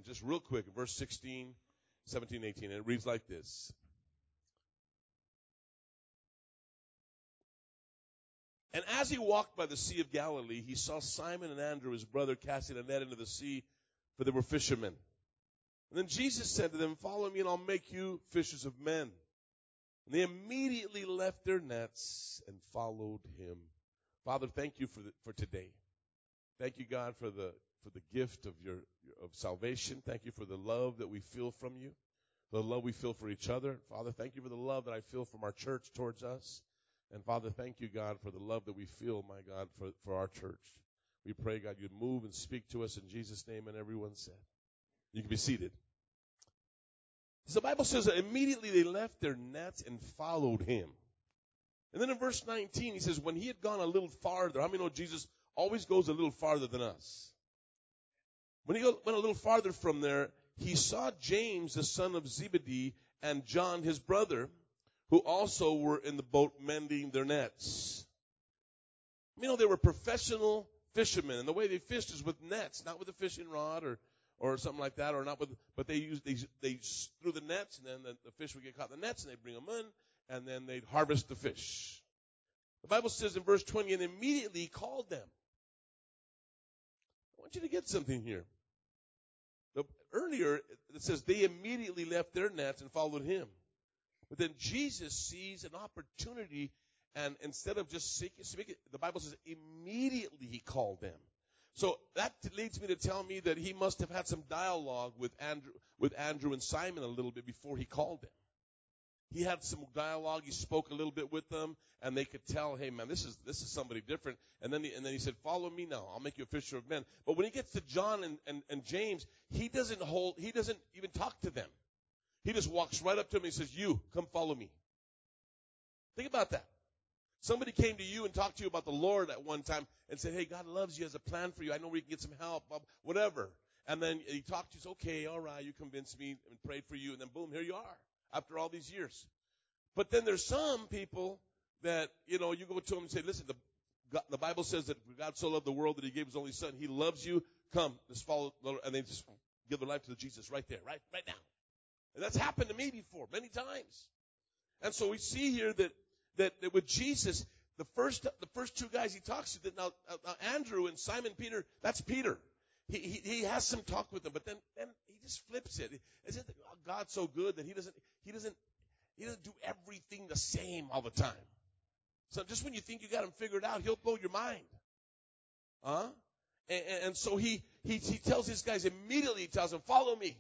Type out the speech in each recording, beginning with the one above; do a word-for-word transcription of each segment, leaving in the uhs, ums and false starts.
And just real quick, verse sixteen, seventeen, eighteen, and it reads like this. And as he walked by the Sea of Galilee, he saw Simon and Andrew, his brother, casting a net into the sea, for they were fishermen. And then Jesus said to them, follow me and I'll make you fishers of men. And they immediately left their nets and followed him. Father, thank you for the, for today. Thank you, God, for the for the gift of your of salvation. Thank you for the love that we feel from you, the love we feel for each other. Father, thank you for the love that I feel from our church towards us. And Father, thank you, God, for the love that we feel, my God, for, for our church. We pray, God, you'd move and speak to us in Jesus' name, and everyone said. You can be seated. So the Bible says that immediately they left their nets and followed him. And then in verse nineteen, he says, when he had gone a little farther, how many know Jesus always goes a little farther than us? When he went a little farther from there, he saw James, the son of Zebedee, and John, his brother, who also were in the boat mending their nets. You know, they were professional fishermen, and the way they fished is with nets, not with a fishing rod or, or something like that, or not with, but they used, they, they threw the nets, and then the, the fish would get caught in the nets, and they'd bring them in, and then they'd harvest the fish. The Bible says in verse twenty, and immediately he called them. I want you to get something here. The, earlier, it says they immediately left their nets and followed him. But then Jesus sees an opportunity, and instead of just speaking, speaking, the Bible says immediately he called them. So that leads me to tell me that he must have had some dialogue with Andrew, with Andrew and Simon a little bit before he called them. He had some dialogue. He spoke a little bit with them, and they could tell, hey, man, this is this is somebody different. And then he, and then he said, follow me now. I'll make you a fisher of men. But when he gets to John and, and, and James, he doesn't hold. He doesn't even talk to them. He just walks right up to him and he says, you, come follow me. Think about that. Somebody came to you and talked to you about the Lord at one time and said, hey, God loves you, has a plan for you. I know we can get some help, whatever. And then he talked to you, said, okay, all right, you convinced me and prayed for you. And then boom, here you are after all these years. But then there's some people that, you know, you go to them and say, listen, the, God, the Bible says that God so loved the world that he gave his only son. He loves you. Come, just follow. And they just give their life to Jesus right there, right, right now. And that's happened to me before, many times. And so we see here that, that, that with Jesus, the first the first two guys he talks to, now, now Andrew and Simon Peter, that's Peter. He, he he has some talk with them, but then, then he just flips it. Isn't God so good that he doesn't he doesn't he doesn't do everything the same all the time? So just when you think you got him figured out, he'll blow your mind. Huh? And, and, and so he, he he tells these guys immediately, he tells them, follow me.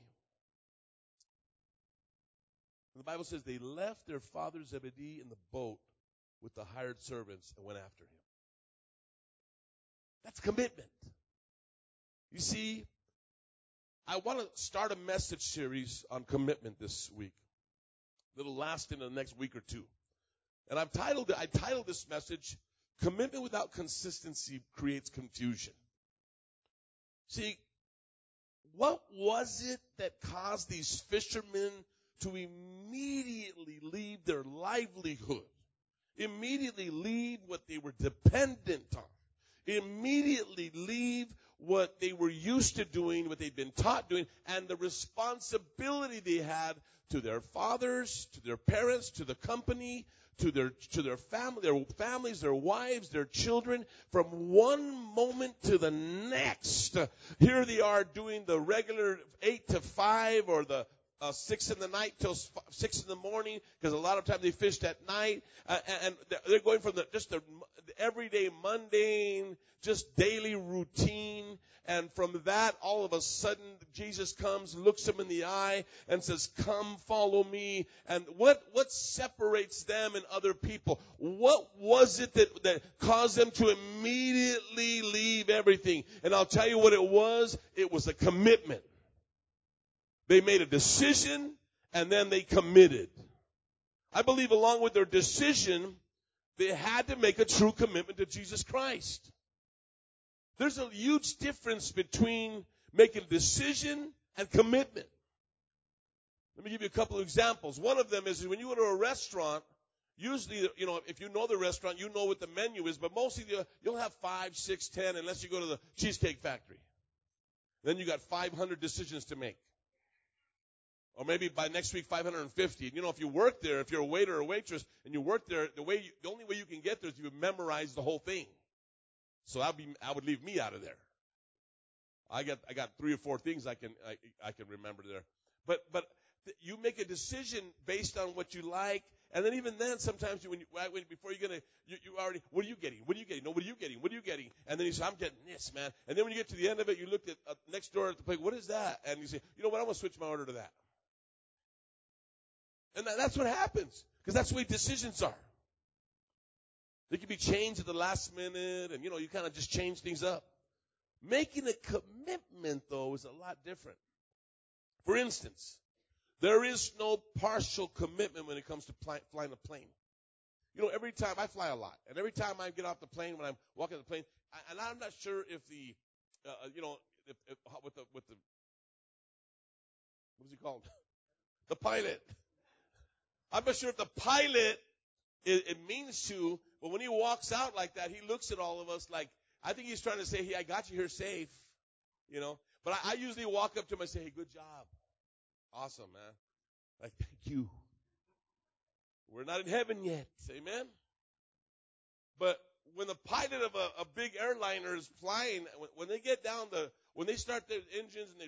The Bible says they left their father Zebedee in the boat with the hired servants and went after him. That's commitment. You see, I want to start a message series on commitment this week that'll last in the next week or two. And I've titled it, I titled this message, Commitment Without Consistency Creates Confusion. See, what was it that caused these fishermen to immediately leave their livelihood, immediately leave what they were dependent on, immediately leave what they were used to doing, what they'd been taught doing, and the responsibility they had to their fathers, to their parents, to the company, to their to their family, their families, their wives, their children, from one moment to the next. Here they are doing the regular eight to five or the Uh, six in the night till six in the morning, because a lot of times they fished at night, uh, and they're going from the, just the, the everyday mundane, just daily routine, and from that, all of a sudden, Jesus comes, looks them in the eye, and says, come follow me. And what, what separates them and other people? What was it that, that caused them to immediately leave everything? And I'll tell you what it was. It was a commitment. They made a decision, and then they committed. I believe along with their decision, they had to make a true commitment to Jesus Christ. There's a huge difference between making a decision and commitment. Let me give you a couple of examples. One of them is when you go to a restaurant, usually, you know, if you know the restaurant, you know what the menu is, but mostly you'll have five, six, ten, unless you go to the Cheesecake Factory. Then you got five hundred decisions to make. Or maybe by next week, five hundred fifty. You know, if you work there, if you're a waiter or a waitress, and you work there, the way you, the only way you can get there is you memorize the whole thing. So I'd be, I would leave me out of there. I got, I got three or four things I can, I, I can remember there. But, but th- you make a decision based on what you like, and then even then, sometimes you, when you, when, before you're gonna, you, you already, what are you getting? What are you getting? No, what are you getting? What are you getting? And then you say, I'm getting this, man. And then when you get to the end of it, you look at uh, next door at the plate. What is that? And you say, you know what? I'm gonna switch my order to that. And that, that's what happens, because that's the way decisions are. They can be changed at the last minute, and, you know, you kind of just change things up. Making a commitment, though, is a lot different. For instance, there is no partial commitment when it comes to fly, flying a plane. You know, every time, I fly a lot, and every time I get off the plane, when I'm walking the plane, I, and I'm not sure if the, uh, you know, if, if, with the, with the, what is he called? The pilot. I'm not sure if the pilot, it, it means to, but when he walks out like that, he looks at all of us like, I think he's trying to say, hey, I got you here safe, you know. But I, I usually walk up to him and say, hey, good job. Awesome, man. Like, thank you. We're not in heaven yet. Amen? But when the pilot of a, a big airliner is flying, when, when they get down the, when they start their engines and they,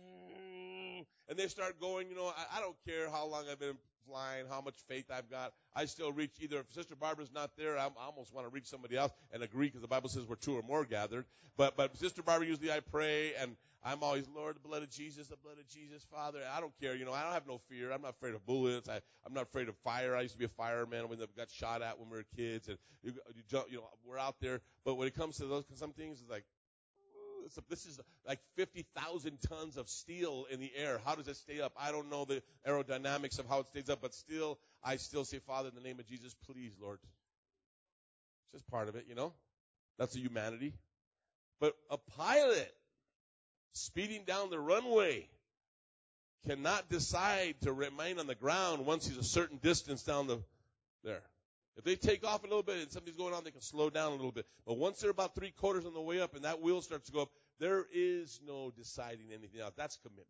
and they start going, you know, I, I don't care how long I've been flying, how much faith I've got. I still reach, either if Sister Barbara's not there, I'm, I almost want to reach somebody else and agree, because the Bible says we're two or more gathered. But, but Sister Barbara, usually I pray, and I'm always, Lord, the blood of Jesus, the blood of Jesus, Father. I don't care, you know, I don't have no fear. I'm not afraid of bullets. I, I'm not afraid of fire. I used to be a fireman when they got shot at when we were kids, and you, you, jump, you know, we're out there. But when it comes to those, some things, it's like, this is like fifty thousand tons of steel in the air. How does it stay up? I don't know the aerodynamics of how it stays up, but still, I still say, Father, in the name of Jesus, please, Lord. It's just part of it, you know. That's the humanity. But a pilot speeding down the runway cannot decide to remain on the ground once he's a certain distance down the there. If they take off a little bit and something's going on, they can slow down a little bit. But once they're about three quarters on the way up and that wheel starts to go up, there is no deciding anything else. That's commitment.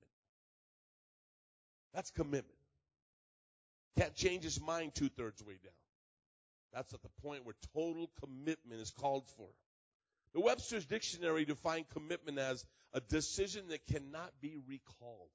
That's commitment. Can't change his mind two-thirds way down. That's at the point where total commitment is called for. The Webster's Dictionary defined commitment as a decision that cannot be recalled.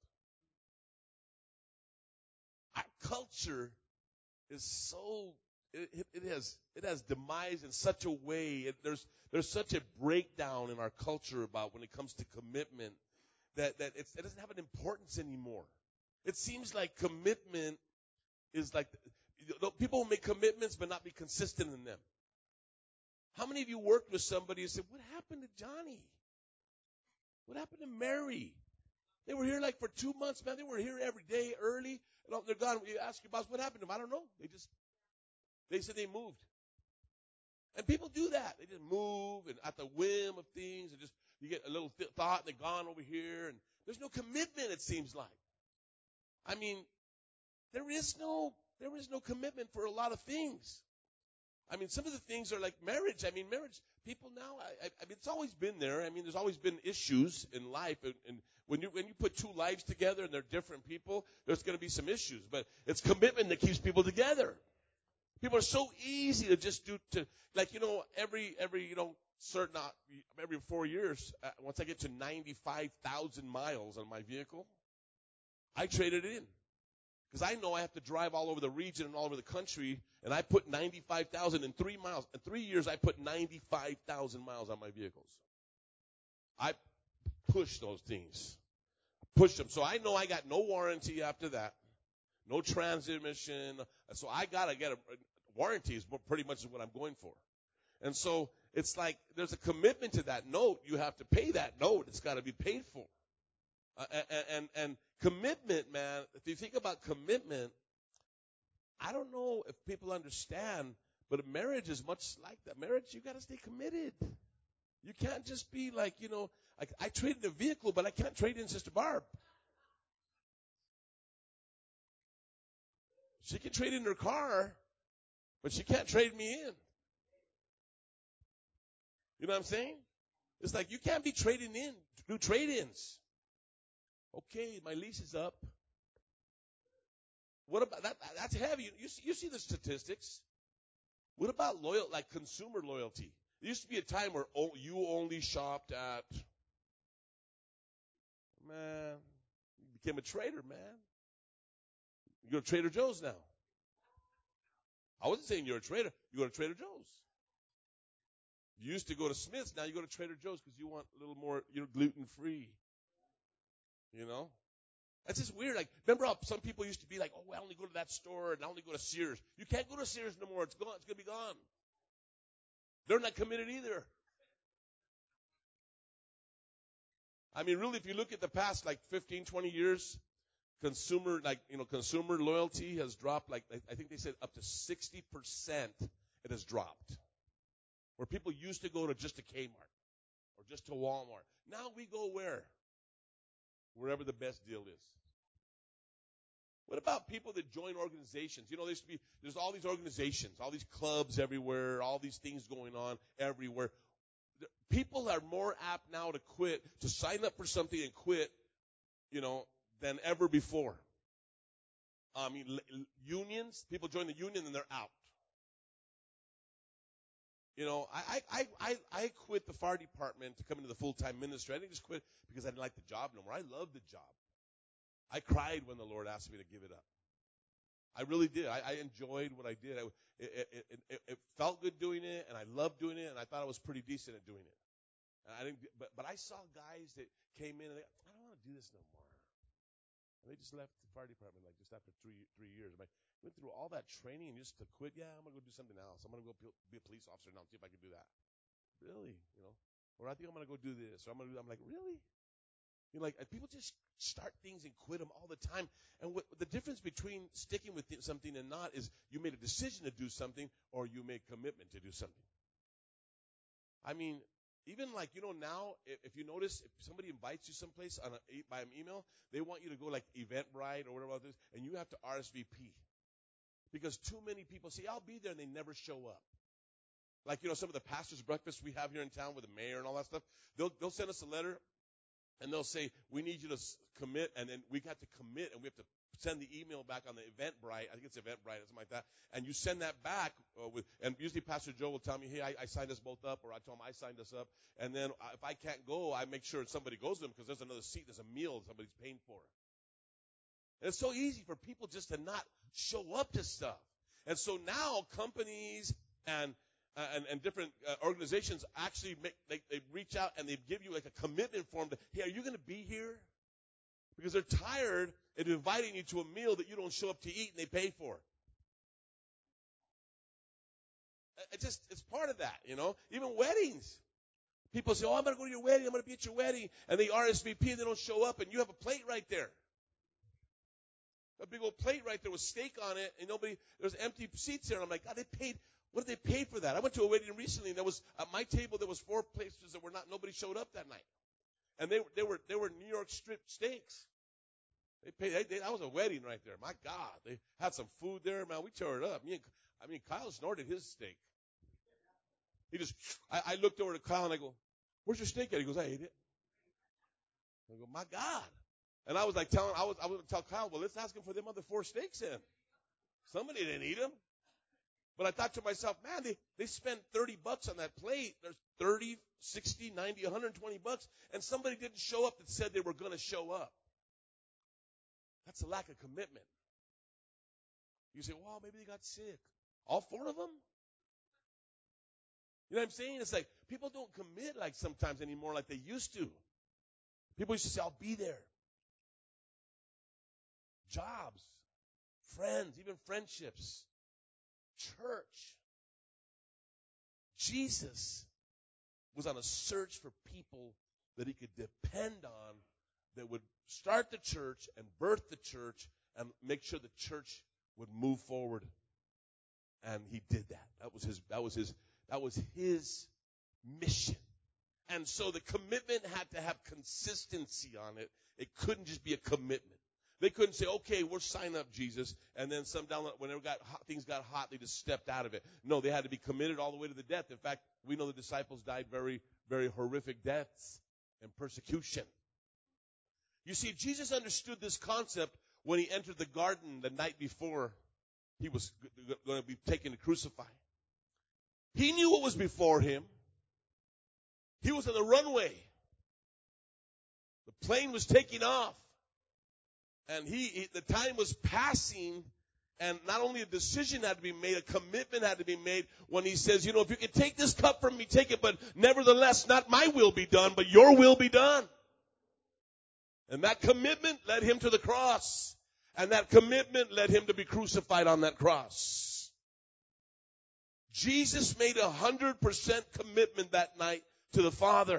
Our culture is so It, it, it has it has demise in such a way. It, there's there's such a breakdown in our culture about when it comes to commitment that that it's, it doesn't have an importance anymore. It seems like commitment is like, you know, people will make commitments but not be consistent in them. How many of you worked with somebody and said, "What happened to Johnny? What happened to Mary? They were here like for two months, man. They were here every day early, and they're gone." You ask your boss, "What happened to them?" "I don't know. They just." They said they moved. And people do that. They just move and at the whim of things, and just you get a little th- thought and they're gone over here, and there's no commitment, it seems like. I mean, there is no there is no commitment for a lot of things. I mean, some of the things are like marriage. I mean, marriage, people now, I, I, I mean, it's always been there. I mean, there's always been issues in life, and, and when you when you put two lives together and they're different people, there's going to be some issues. But it's commitment that keeps people together. People are so easy to just do to, like, you know, every, every, you know, certain, uh, every four years, uh, once I get to ninety-five thousand miles on my vehicle, I trade it in. Because I know I have to drive all over the region and all over the country, and I put ninety-five thousand in three miles. In three years, I put ninety-five thousand miles on my vehicles. I push those things. Push them. So I know I got no warranty after that. No transmission. So I got to get a, warranty is pretty much what I'm going for. And so it's like there's a commitment to that note. You have to pay that note. It's got to be paid for. Uh, and, and, and commitment, man, if you think about commitment, I don't know if people understand, but a marriage is much like that. Marriage, you got to stay committed. You can't just be like, you know, like I traded a vehicle, but I can't trade in Sister Barb. She can trade in her car, but she can't trade me in. You know what I'm saying? It's like you can't be trading in, do trade-ins. Okay, my lease is up. What about that? That's heavy. You see, you see the statistics. What about loyal, like consumer loyalty? There used to be a time where oh, you only shopped at, man, you became a trader, man. You go to Trader Joe's now. I wasn't saying you're a trader. You go to Trader Joe's. You used to go to Smith's. Now you go to Trader Joe's because you want a little more, you're gluten-free. You know? That's just weird. Like, remember how some people used to be like, oh, I only go to that store and I only go to Sears. You can't go to Sears no more. It's gone. It's going to be gone. They're not committed either. I mean, really, if you look at the past, like fifteen, twenty years, consumer, like, you know, consumer loyalty has dropped, like, I think they said up to sixty percent it has dropped. Where people used to go to just a Kmart or just to Walmart. Now we go where? Wherever the best deal is. What about people that join organizations? You know, there used to be, there's all these organizations, all these clubs everywhere, all these things going on everywhere. People are more apt now to quit, to sign up for something and quit, you know, than ever before. I mean, unions, people join the union and they're out. You know, I, I, I, I quit the fire department to come into the full-time ministry. I didn't just quit because I didn't like the job no more. I loved the job. I cried when the Lord asked me to give it up. I really did. I, I enjoyed what I did. I, it, it, it, it felt good doing it, and I loved doing it, and I thought I was pretty decent at doing it. And I didn't, but, but I saw guys that came in and they, I don't want to do this no more. And they just left the fire department like just after three three years. I went through all that training and just to quit. Yeah, I'm gonna go do something else. I'm gonna go be a police officer now and see if I can do that. Really, you know? Or I think I'm gonna go do this. Or I'm gonna do. I'm like, really? You know, like people just start things and quit them all the time. And what the difference between sticking with something and not is you made a decision to do something or you made commitment to do something. I mean, even like, you know, now, if you notice, if somebody invites you someplace on a, by an email, they want you to go like Eventbrite or whatever it is, and you have to R S V P. Because too many people say, I'll be there, and they never show up. Like, you know, some of the pastors' breakfasts we have here in town with the mayor and all that stuff, they'll, they'll send us a letter, and they'll say, we need you to commit, and then we got to commit, and we have to send the email back on the Eventbrite. I think it's Eventbrite or something like that. And you send that back uh, with, and usually Pastor Joe will tell me, hey, I, I signed us both up, or I told him I signed us up. And then uh, if I can't go, I make sure somebody goes to them because there's another seat, there's a meal somebody's paying for. And it's so easy for people just to not show up to stuff. And so now companies and Uh, and, and different uh, organizations actually make, they, they reach out and they give you like a commitment form to, hey, are you going to be here? Because they're tired of inviting you to a meal that you don't show up to eat and they pay for. It just, it's part of that, you know. Even weddings. People say, oh, I'm going to go to your wedding. I'm going to be at your wedding. And they R S V P and they don't show up and you have a plate right there. A big old plate right there with steak on it and nobody, there's empty seats there. And I'm like, God, they paid. What did they pay for that? I went to a wedding recently, and there was at my table there was four places that were not. Nobody showed up that night, and they they were they were New York strip steaks. They paid. They, they, that was a wedding right there. My God, they had some food there, man. We tore it up. Me and, I mean, Kyle snorted his steak. He just. I, I looked over to Kyle and I go, "Where's your steak at?" He goes, "I ate it." I go, "My God," and I was like telling I was I was going to tell Kyle, "Well, let's ask him for them other four steaks then. Somebody didn't eat them." But I thought to myself, man, they, they spent thirty bucks on that plate. There's thirty, sixty, ninety, one hundred twenty bucks. And somebody didn't show up that said they were going to show up. That's a lack of commitment. You say, well, maybe they got sick. All four of them? You know what I'm saying? It's like people don't commit like sometimes anymore like they used to. People used to say, I'll be there. Jobs, friends, even friendships. Church. Jesus was on a search for people that he could depend on that would start the church and birth the church and make sure the church would move forward. And he did that. That was his, that was his, that was his mission. And so the commitment had to have consistency on it. It couldn't just be a commitment. They couldn't say, okay, we'll sign up, Jesus, and then some down whenever got hot, things got hot, they just stepped out of it. No, they had to be committed all the way to the death. In fact, we know the disciples died very very horrific deaths and persecution. You see, Jesus understood this concept when he entered the garden the night before he was going to be taken to crucify. He knew what was before him. He was on the runway. The plane was taking off. And he, he, the time was passing, and not only a decision had to be made, a commitment had to be made when he says, you know, if you can take this cup from me, take it, but nevertheless, not my will be done, but your will be done. And that commitment led him to the cross. And that commitment led him to be crucified on that cross. Jesus made a hundred percent commitment that night to the Father.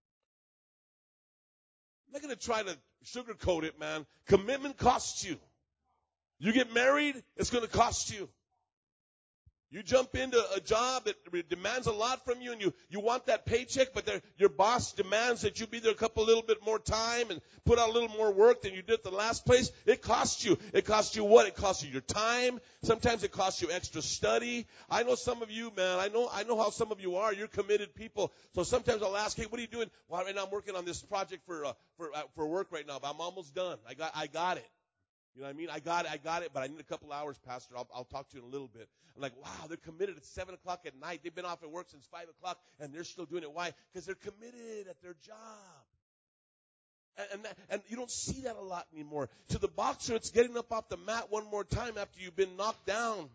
I'm not going to try to sugarcoat it, man. Commitment costs you. You get married, it's going to cost you. You jump into a job that demands a lot from you, and you, you want that paycheck, but your boss demands that you be there a couple little bit more time and put out a little more work than you did at the last place. It costs you. It costs you what? It costs you your time. Sometimes it costs you extra study. I know some of you, man. I know I know how some of you are. You're committed people. So sometimes I'll ask, hey, what are you doing? Well, right now I'm working on this project for uh, for uh, for work right now, but I'm almost done. I got I got it. You know what I mean? I got it, I got it, but I need a couple hours, Pastor. I'll, I'll talk to you in a little bit. I'm like, wow, they're committed at seven o'clock at night. They've been off at work since five o'clock, and they're still doing it. Why? Because they're committed at their job. And, and, that, and you don't see that a lot anymore. To the boxer, it's getting up off the mat one more time after you've been knocked down.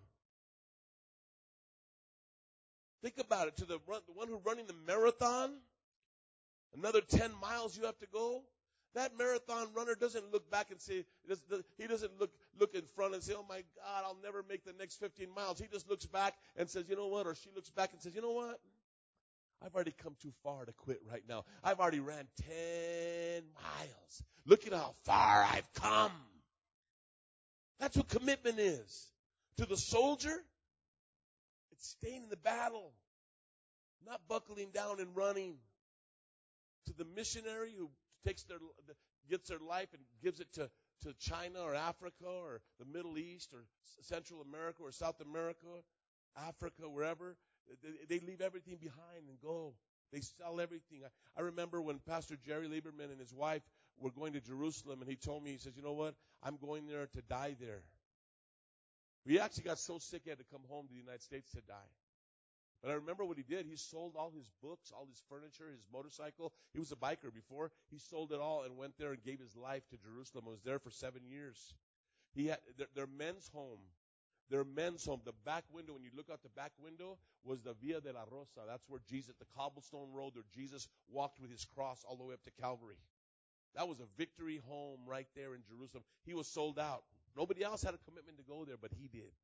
Think about it. To the, run, the one who's running the marathon, another ten miles you have to go. That marathon runner doesn't look back and say, he doesn't look, look in front and say, oh my God, I'll never make the next fifteen miles. He just looks back and says, you know what? Or she looks back and says, you know what? I've already come too far to quit right now. I've already ran ten miles. Look at how far I've come. That's what commitment is. To the soldier, it's staying in the battle, not buckling down and running. To the missionary who takes their, gets their life and gives it to, to China or Africa or the Middle East or Central America or South America, Africa, wherever. They, they leave everything behind and go. They sell everything. I, I remember when Pastor Jerry Lieberman and his wife were going to Jerusalem, and he told me, he says, you know what? I'm going there to die there. He actually got so sick he had to come home to the United States to die. But I remember what he did. He sold all his books, all his furniture, his motorcycle. He was a biker before. He sold it all and went there and gave his life to Jerusalem. Was there for seven years. He had their, their men's home. Their men's home. The back window, when you look out the back window, was the Via de la Rosa. That's where Jesus, the cobblestone road where Jesus walked with his cross all the way up to Calvary. That was a victory home right there in Jerusalem. He was sold out. Nobody else had a commitment to go there, but he did.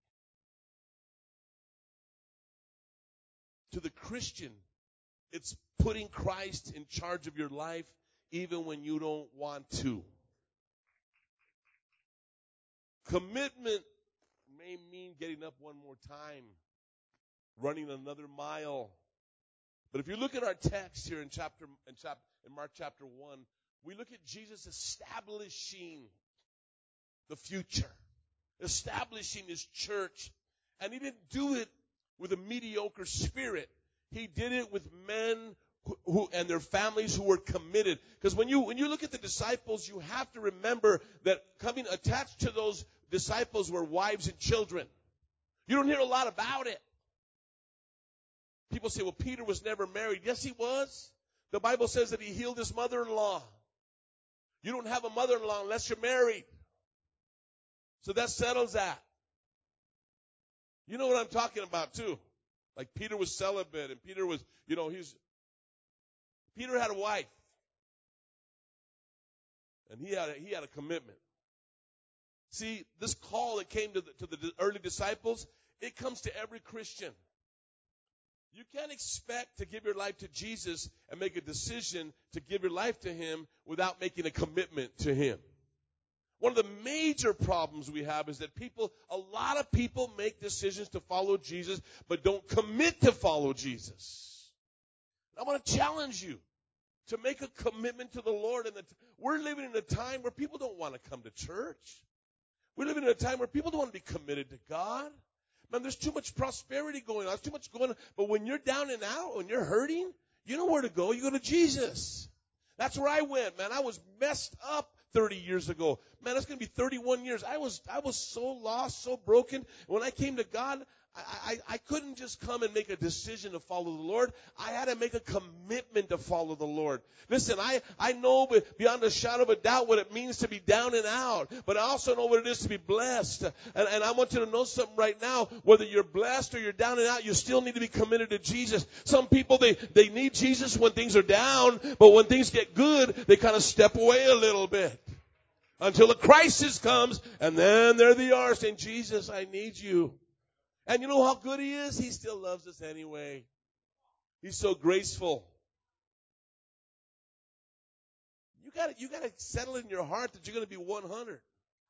To the Christian, it's putting Christ in charge of your life even when you don't want to. Commitment may mean getting up one more time, running another mile. But if you look at our text here in chapter in, chap, in Mark chapter one, we look at Jesus establishing the future, establishing his church. And he didn't do it with a mediocre spirit. He did it with men who, who and their families who were committed. Because when you when you look at the disciples, you have to remember that coming attached to those disciples were wives and children. You don't hear a lot about it. People say, well, Peter was never married. Yes, he was. The Bible says that he healed his mother-in-law. You don't have a mother-in-law unless you're married. So that settles that. You know what I'm talking about, too. Like Peter was celibate, and Peter was, you know, he's, Peter had a wife. And he had a, he had a commitment. See, this call that came to the, to the early disciples, it comes to every Christian. You can't expect to give your life to Jesus and make a decision to give your life to him without making a commitment to him. One of the major problems we have is that people, a lot of people make decisions to follow Jesus, but don't commit to follow Jesus. I want to challenge you to make a commitment to the Lord. And we're living in a time where people don't want to come to church. We're living in a time where people don't want to be committed to God. Man, there's too much prosperity going on. There's too much going on. But when you're down and out, when you're hurting, You know where to go. You go to Jesus. That's where I went, man. I was messed up thirty years ago. Man, it's going to be thirty-one years. I was, I was so lost, so broken. When I came to God, I, I, I couldn't just come and make a decision to follow the Lord. I had to make a commitment to follow the Lord. Listen, I, I know beyond a shadow of a doubt what it means to be down and out, but I also know what it is to be blessed. And, and I want you to know something right now. Whether you're blessed or you're down and out, you still need to be committed to Jesus. Some people, they, they need Jesus when things are down, but when things get good, they kind of step away a little bit. Until a crisis comes, and then there they are saying, Jesus, I need you. And you know how good he is? He still loves us anyway. He's so graceful. You gotta, you gotta settle in your heart that you're gonna be one hundred.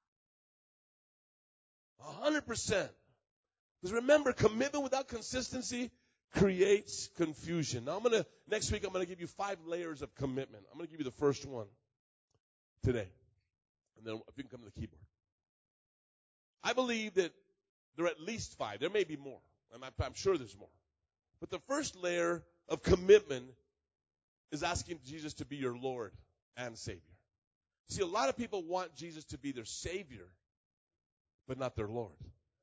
one hundred percent. Because remember, commitment without consistency creates confusion. Now I'm gonna, next week I'm gonna give you five layers of commitment. I'm gonna give you the first one today. And then if you can come to the keyboard. I believe that there are at least five. There may be more. I'm, I'm sure there's more. But the first layer of commitment is asking Jesus to be your Lord and Savior. See, a lot of people want Jesus to be their Savior, but not their Lord.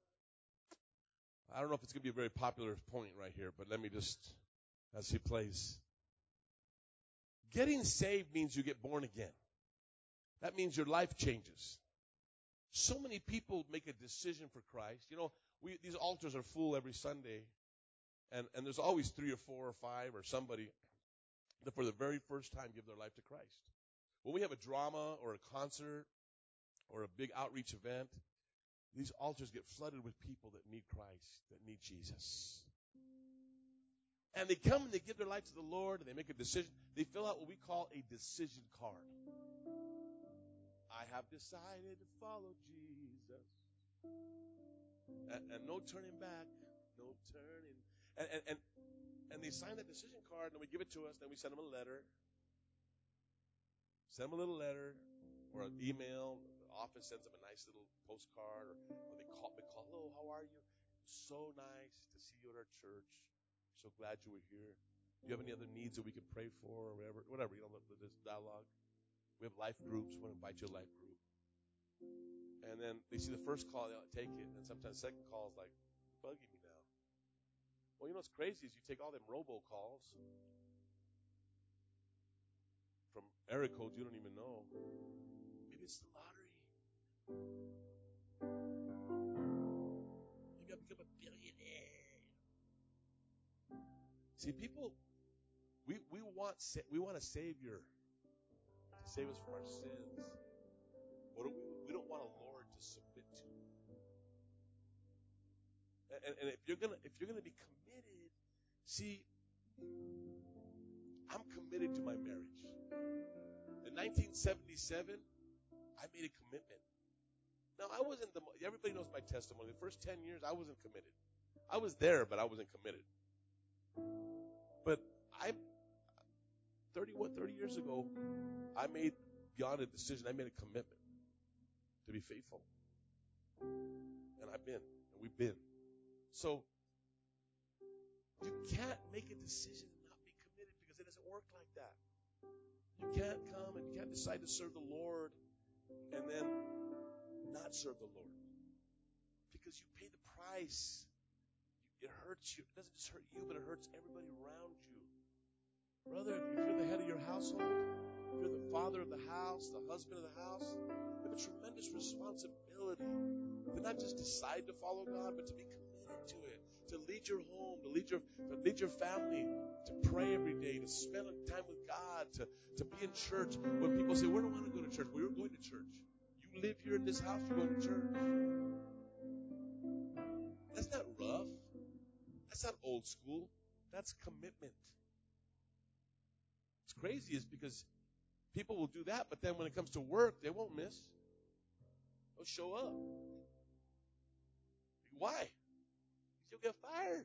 I don't know if it's going to be a very popular point right here, but let me just, as he plays. Getting saved means you get born again. That means your life changes. So many people make a decision for Christ. You know, we, these altars are full every Sunday, and, and there's always three or four or five or somebody that for the very first time give their life to Christ. When we have a drama or a concert or a big outreach event, these altars get flooded with people that need Christ, that need Jesus. And they come and they give their life to the Lord, and they make a decision. They fill out what we call a decision card. I have decided to follow Jesus. And, and no turning back. No turning. And, and, and, and they sign that decision card, and we give it to us, then we send them a letter. Send them a little letter or an email. The office sends them a nice little postcard. Or, or they call, they call, hello, how are you? So nice to see you at our church. So glad you were here. Do you have any other needs that we can pray for or whatever? Whatever, you know, this dialogue. We have life groups. We want to invite you to a life group. And then they see the first call, they'll take it. And sometimes the second call is like, bugging me now. Well, you know what's crazy is you take all them robocalls from area codes you don't even know. Maybe it's the lottery. Maybe I'll become a billionaire. See, people, we, we want we want a Savior to save us from our sins. But we, we don't want a Lord to submit to. And, and if you're gonna if you're gonna be committed, see, I'm committed to my marriage. In nineteen seventy-seven, I made a commitment. Now I wasn't the everybody knows my testimony. The first ten years I wasn't committed. I was there, but I wasn't committed. But I thirty what thirty years ago, I made beyond a decision, I made a commitment to be faithful. And I've been, and we've been. So, you can't make a decision and not be committed because it doesn't work like that. You can't come and you can't decide to serve the Lord and then not serve the Lord. Because you pay the price. It hurts you. It doesn't just hurt you, but it hurts everybody around you. Brother, if you're the head of your household, if you're the father of the house, the husband of the house, you have a tremendous responsibility to not just decide to follow God, but to be committed to it, to lead your home, to lead your, to lead your family, to pray every day, to spend time with God, to, to be in church. When people say, where do I want to go to church? Well, you're going to church. You live here in this house, you're going to church. That's not rough. That's not old school. That's commitment. What's crazy is because people will do that, but then when it comes to work, they won't miss. They'll show up. Why? You'll get fired.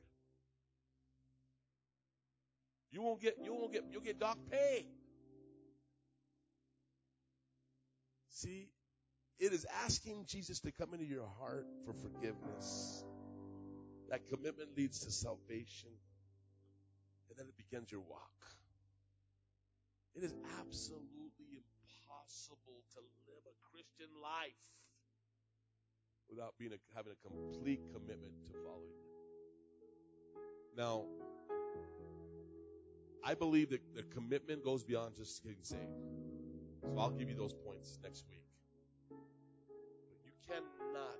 You won't get. You won't get. You'll get dock pay. See, it is asking Jesus to come into your heart for forgiveness. That commitment leads to salvation, and then it begins your walk. It is absolutely impossible to live a Christian life without being a, having a complete commitment to following Him. Now, I believe that the commitment goes beyond just getting saved. So I'll give you those points next week. But you cannot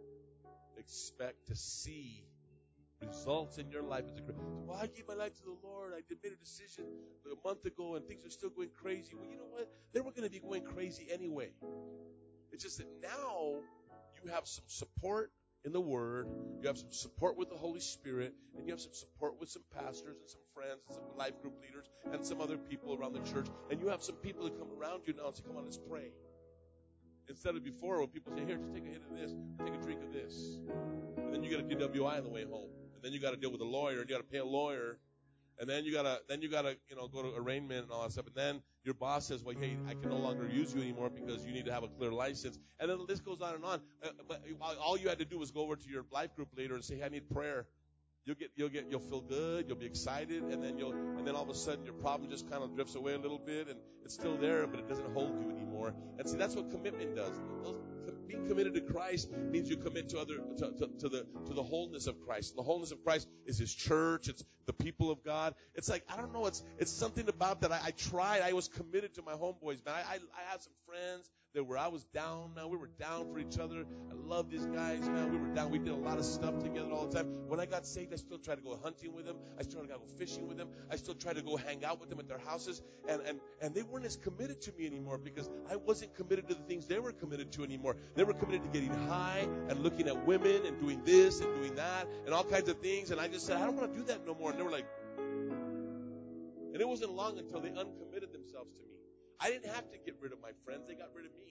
expect to see results in your life as a Christian. Well, I gave my life to the Lord. I made a decision a month ago and things are still going crazy. Well, you know what? They were going to be going crazy anyway. It's just that now you have some support in the Word, you have some support with the Holy Spirit, and you have some support with some pastors and some friends and some life group leaders and some other people around the church, and you have some people that come around you now and say, come on, let's pray. Instead of before when people say, here, just take a hit of this, or take a drink of this. And then you get a D W I on the way home. And then you got to deal with a lawyer, and you got to pay a lawyer. And then you gotta, then you gotta, you know, go to arraignment and all that stuff. And then your boss says, well, hey, I can no longer use you anymore because you need to have a clear license. And then this goes on and on. Uh, but all you had to do was go over to your life group leader and say, hey, I need prayer. You'll get, you'll get, you'll feel good. You'll be excited. And then you'll, and then all of a sudden your problem just kind of drifts away a little bit and it's still there, but it doesn't hold you anymore. And see, that's what commitment does. Those, being committed to Christ means you commit to other to, to, to the to the wholeness of Christ. And the wholeness of Christ is His church. It's the people of God. It's like I don't know. It's it's something about that. I, I tried. I was committed to my homeboys, man. I, I I had some friends that were I was down, man. We were down for each other. I love these guys, man. We were down. We did a lot of stuff together all the time. When I got saved, I still tried to go hunting with them. I still tried to go fishing with them. I still tried to go hang out with them at their houses. And and and they weren't as committed to me anymore because I wasn't committed to the things they were committed to anymore. They were committed to getting high and looking at women and doing this and doing that and all kinds of things. And I just said, I don't want to do that no more. And they were like, and it wasn't long until they uncommitted themselves to me. I didn't have to get rid of my friends. They got rid of me.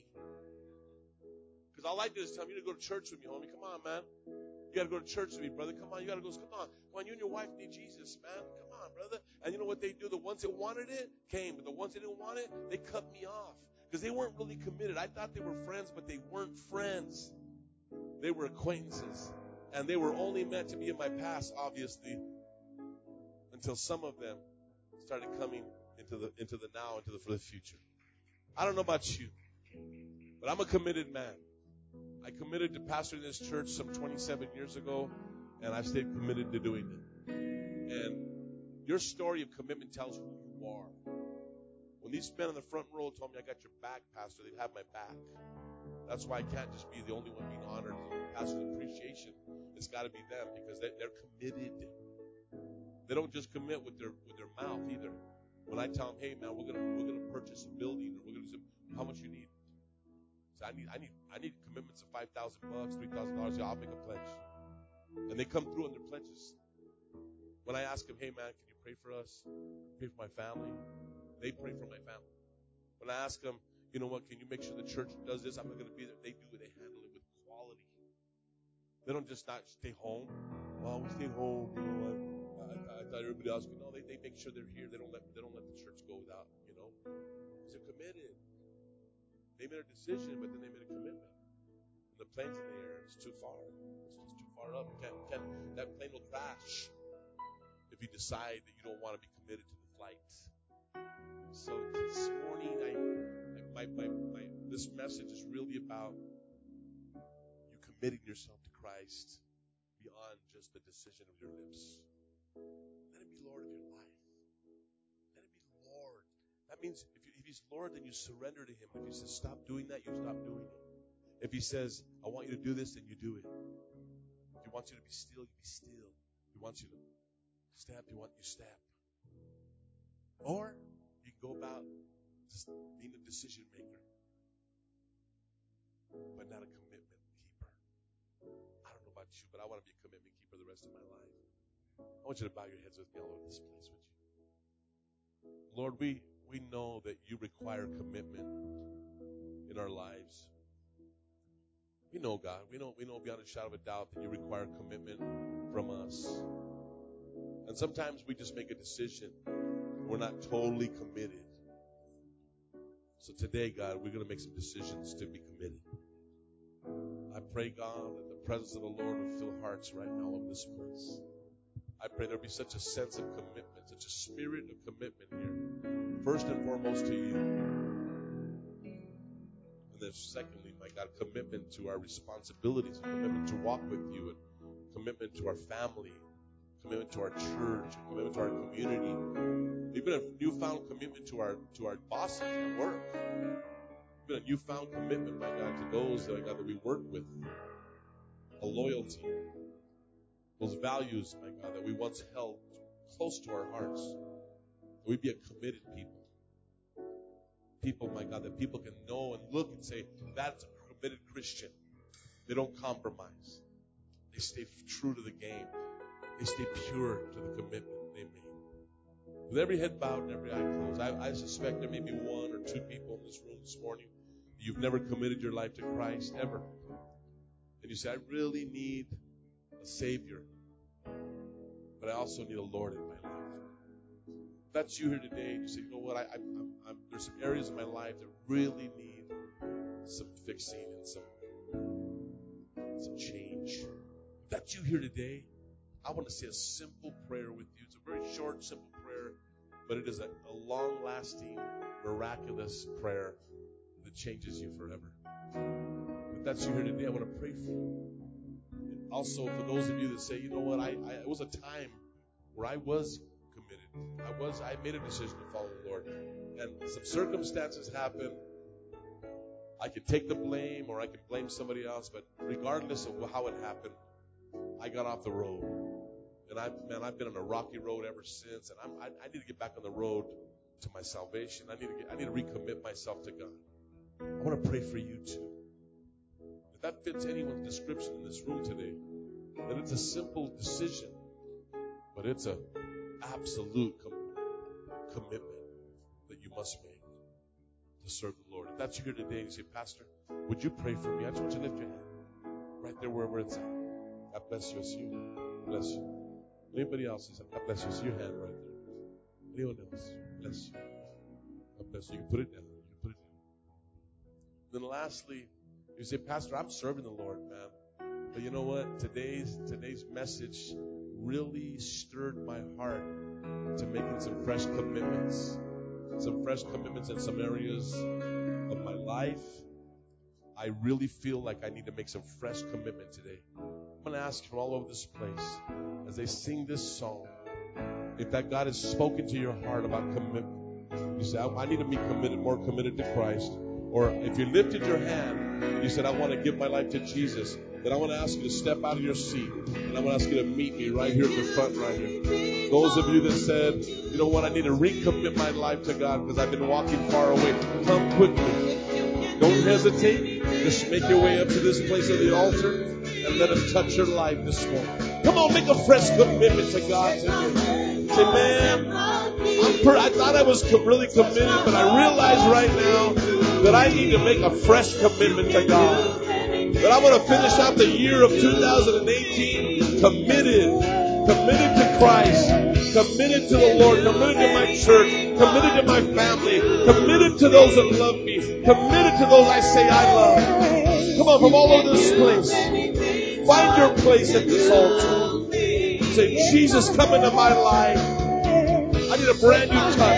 Because all I did is tell them, you need to go to church with me, homie. Come on, man. You got to go to church with me, brother. Come on. You got to go. Come on. Come on. You and your wife need Jesus, man. Come on, brother. And you know what they do? The ones that wanted it came. But the ones that didn't want it, they cut me off. Because they weren't really committed. I thought they were friends, but they weren't friends. They were acquaintances. And they were only meant to be in my past, obviously, until some of them started coming into the into the now, into the for the future. I don't know about you, but I'm a committed man. I committed to pastoring this church some twenty-seven years ago, and I've stayed committed to doing it. And your story of commitment tells who you are. When these men in the front row told me, I got your back, Pastor, they have my back. That's why I can't just be the only one being honored. Pastor's appreciation. It's got to be them because they, they're committed. They don't just commit with their with their mouth either. When I tell them, hey man, we're gonna we're gonna purchase a building, or we're gonna do some, how much you need? So I need I need I need commitments of five thousand bucks, three thousand dollars. Yeah, I'll make a pledge. And they come through on their pledges. When I ask them, hey man, can you pray for us? Pray for my family. They pray for my family. When I ask them, you know what, can you make sure the church does this? I'm not going to be there. They do it. They handle it with quality. They don't just not stay home. Well, we stayed home. You know, I, I, I thought everybody else could. No, they, they make sure they're here. They don't let they don't let the church go without, you know. Because they're committed. They made a decision, but then they made a commitment. And the plane's in the air. It's too far. It's just too far up. Can't, can't, that plane will crash if you decide that you don't want to be committed to the flight. So this morning, I, I my, my, my, this message is really about you committing yourself to Christ beyond just the decision of your lips. Let Him be Lord of your life. Let Him be Lord. That means if, you, if He's Lord, then you surrender to Him. If He says stop doing that, you stop doing it. If He says, I want you to do this, then you do it. If He wants you to be still, you be still. If He wants you to step, He wants you to step. Or you can go about just being a decision maker, but not a commitment keeper. I don't know about you, but I want to be a commitment keeper the rest of my life. I want you to bow your heads with me all over this place, would you? Lord, we, we know that you require commitment in our lives. We know, God, we know, we know beyond a shadow of a doubt that you require commitment from us. And sometimes we just make a decision. We're not totally committed. So today, God, we're going to make some decisions to be committed. I pray, God, that the presence of the Lord will fill hearts right now all over this place. I pray there'll be such a sense of commitment, such a spirit of commitment here. first and foremost to you. And then secondly, my God, commitment to our responsibilities, commitment to walk with you, and commitment to our family, commitment to our church, commitment to our community, even a newfound commitment to our to our bosses at work, even a newfound commitment, my God, to those, my God, that we work with, a loyalty, those values, my God, that we once held close to our hearts, that we be a committed people. People, my God, that people can know and look and say, that's a committed Christian. They don't compromise. They stay true to the game. They stay pure to the commitment they made. With every head bowed and every eye closed, I, I suspect there may be one or two people in this room this morning. You've never committed your life to Christ, ever. And you say, I really need a Savior, but I also need a Lord in my life. If that's you here today, and you say, you know what, I, I, I'm, I'm, there's some areas in my life that really need some fixing and some, some change. If that's you here today, I want to say a simple prayer with you. It's a very short, simple prayer, but it is a, a long-lasting, miraculous prayer that changes you forever. If that's you here today, I want to pray for you. And also, for those of you that say, you know what, I, I it was a time where I was committed. I was, I made a decision to follow the Lord. And some circumstances happened. I could take the blame or I could blame somebody else, but regardless of how it happened, I got off the road. And I, man, I've been on a rocky road ever since. And I'm, I, I need to get back on the road to my salvation. I need to get, I need to recommit myself to God. I want to pray for you too. If that fits anyone's description in this room today, then it's a simple decision, but it's an absolute com- commitment that you must make to serve the Lord. If that's you here today and you say, Pastor, would you pray for me? I just want you to lift your hand right there wherever it's at. God bless you. I see you. Bless you. Anybody else? God bless you. I see your hand right there. Anyone else? Bless you. God bless you. You can put it down. You can put it down. Then lastly, you say, Pastor, I'm serving the Lord, man. But you know what? Today's today's message really stirred my heart to making some fresh commitments. Some fresh commitments in some areas of my life. I really feel like I need to make some fresh commitment today. I'm going to ask from all over this place, as they sing this song, if that God has spoken to your heart about commitment. You say, I, I need to be committed, more committed to Christ. Or if you lifted your hand and you said, I want to give my life to Jesus, then I want to ask you to step out of your seat. And I want to ask you to meet me right here at the front right here. Those of you that said, you know what, I need to recommit my life to God because I've been walking far away. Come quickly. Don't hesitate. Just make your way up to this place of the altar and let Him touch your life this morning. Come on, make a fresh commitment to God today. Say, man, I'm per- I thought I was co- really committed, but I realize right now that I need to make a fresh commitment to God. That I want to finish out the year of two thousand eighteen committed, committed to Christ, committed to the Lord, committed to my church, committed to my family, committed to those that love me, committed to those I say I love. Come on, from all over this place, find your place at this altar. Say, Jesus, come into my life. I need a brand new touch.